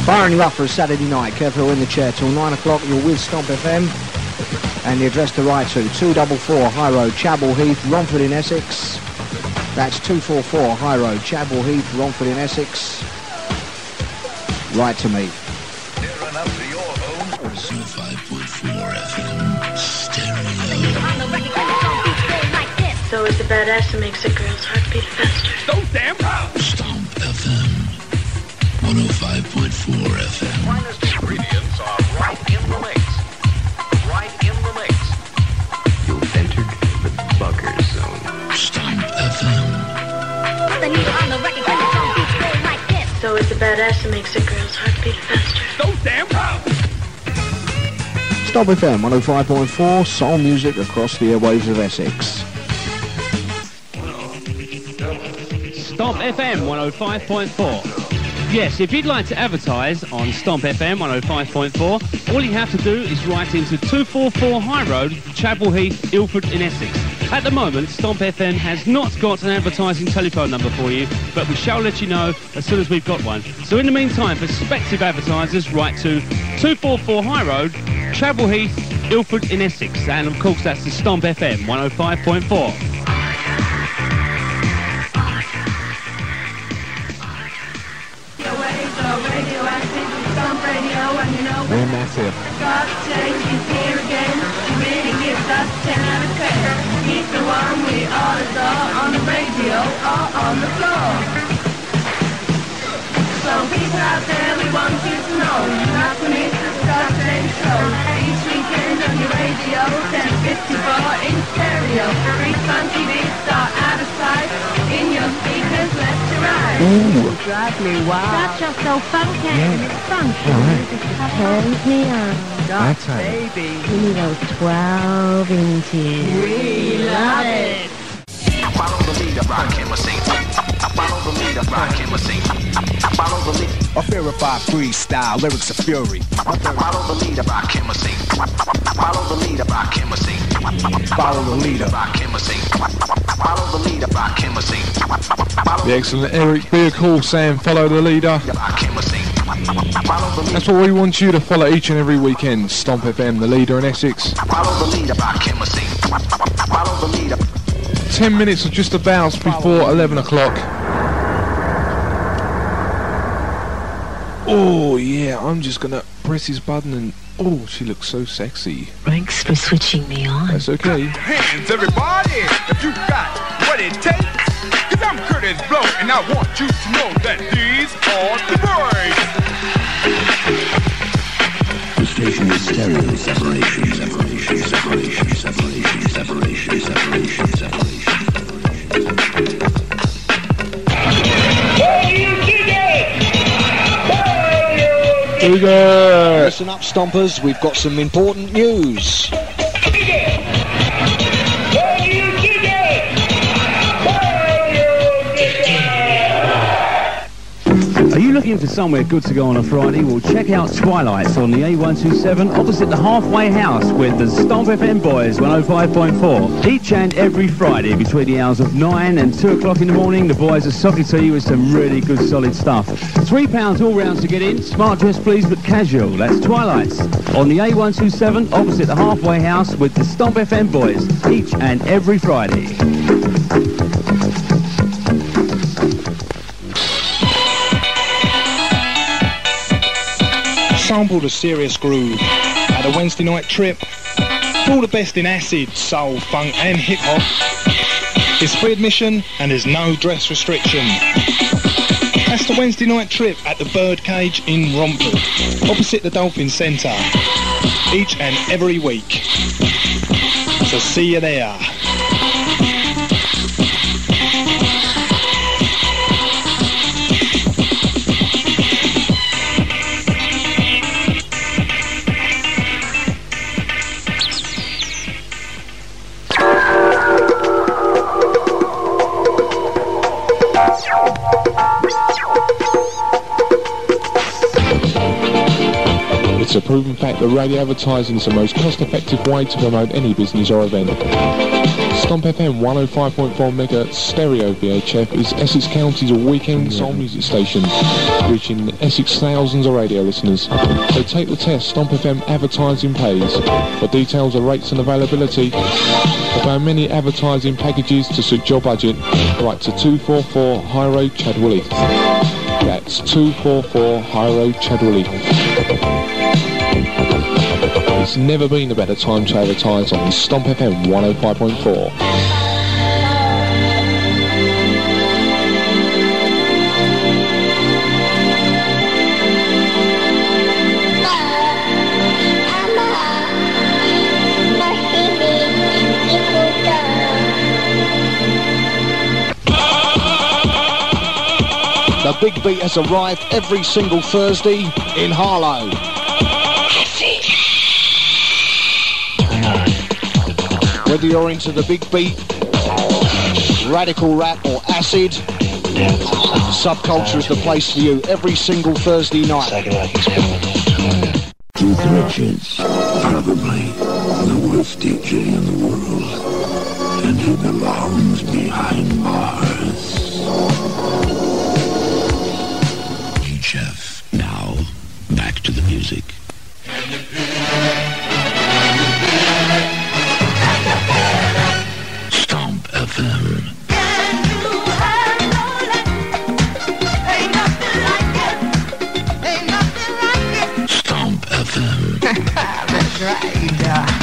Firing you up for a Saturday night. Careful in the chair till 9 o'clock. You're with Stomp FM. And the address to write to, 244 High Road, Chadwell Heath, Romford in Essex. That's 244 High Road, Chadwell Heath, Romford in Essex. Write to me. Tearing up to your home. 105.4 FM stereo. So it's a badass that makes a girl's heart beat faster. So damn proud. Stomp FM 105.4 FM. Finest ingredients are right in the mix. Right in the mix. You've entered the bugger zone. Stomp FM. So it's a badass that makes a girl's heart beat faster. So damn proud. Stomp FM 105.4, soul music across the airwaves of Essex. Stomp FM 105.4. Yes, if you'd like to advertise on Stomp FM 105.4, all you have to do is write into 244 High Road, Chadwell Heath, Ilford in Essex. At the moment, Stomp FM has not got an advertising telephone number for you, but we shall let you know as soon as we've got one. So in the meantime, prospective advertisers, write to 244 High Road, Chadwell Heath, Ilford in Essex. And of course, that's the Stomp FM 105.4. We're massive. God change is here again. She really gives us 10 out of 10. He's the one we all adore on the radio or on the floor. So people out there, we want you to know you have to miss the God change show. Each weekend on your radio, 1054 in stereo. Three funky beats are out of sight. In your speakers, left to right. Ooh. Drive me wild. That's just so funky. Yeah. It's funky. Alright. Turns me on. That's how. Baby. Give me those 12 inches. We love it. Follow the leader, rock him a sing. Follow the leader, rock him a sing. Follow the leader. A verified freestyle, lyrics of fury. Follow the leader, rock him a sing. Follow the leader, rock him a sing. Follow the leader. Rock him a sing. Follow the leader, rock him a sing. The excellent Eric Beercall saying follow the leader. Rock him a sing. Follow the leader. That's what we want you to follow each and every weekend. Stomp FM, the leader in Essex. Follow the leader, rock him a sing. Follow the leader. 10 minutes of just about before 11 o'clock. Oh yeah, I'm just gonna press his button and oh, she looks so sexy. Thanks for switching me on. That's okay. Hands, everybody, if you got what it takes. Cause I'm Curtis Blow, and I want you to know that these are the boys. The station is stereo separation, separation, separation, separation, separation, separation, separation. Listen up, Stompers, we've got some important news. Are you looking for somewhere good to go on a Friday? Well, check out Twilight's on the A127 opposite the halfway house with the Stomp FM boys 105.4. Each and every Friday between the hours of 9 and 2 o'clock in the morning, the boys are socking to you with some really good solid stuff. £3 all rounds to get in. Smart dress please, but casual. That's Twilight's on the A127 opposite the halfway house with the Stomp FM boys each and every Friday. Sample the serious groove at a Wednesday night trip. All the best in acid, soul, funk and hip hop. It's free admission and there's no dress restriction. That's the Wednesday night trip at the Birdcage in Romford, opposite the Dolphin Centre, each and every week. So see you there. It's a proven fact that radio advertising is the most cost-effective way to promote any business or event. Stomp FM 105.4 MHz stereo VHF is Essex County's weekend soul music station, reaching Essex thousands of radio listeners. So take the test. Stomp FM advertising pays. For details of rates and availability of our many advertising packages to suit your budget, write to 244 High Road, Chadwell Heath. That's 244 High Road, Chadwell Heath. It's never been a better time to advertise on Stomp FM 105.4. The Big Beat has arrived every single Thursday in Harlow. Whether you're into the Big Beat, radical rap or acid, Subculture is the place for you every single Thursday night. Keith Richards, probably the worst DJ in the world, and he belongs behind bars. Chef, now back to the music. Stomp FM. Stomp FM. That's right.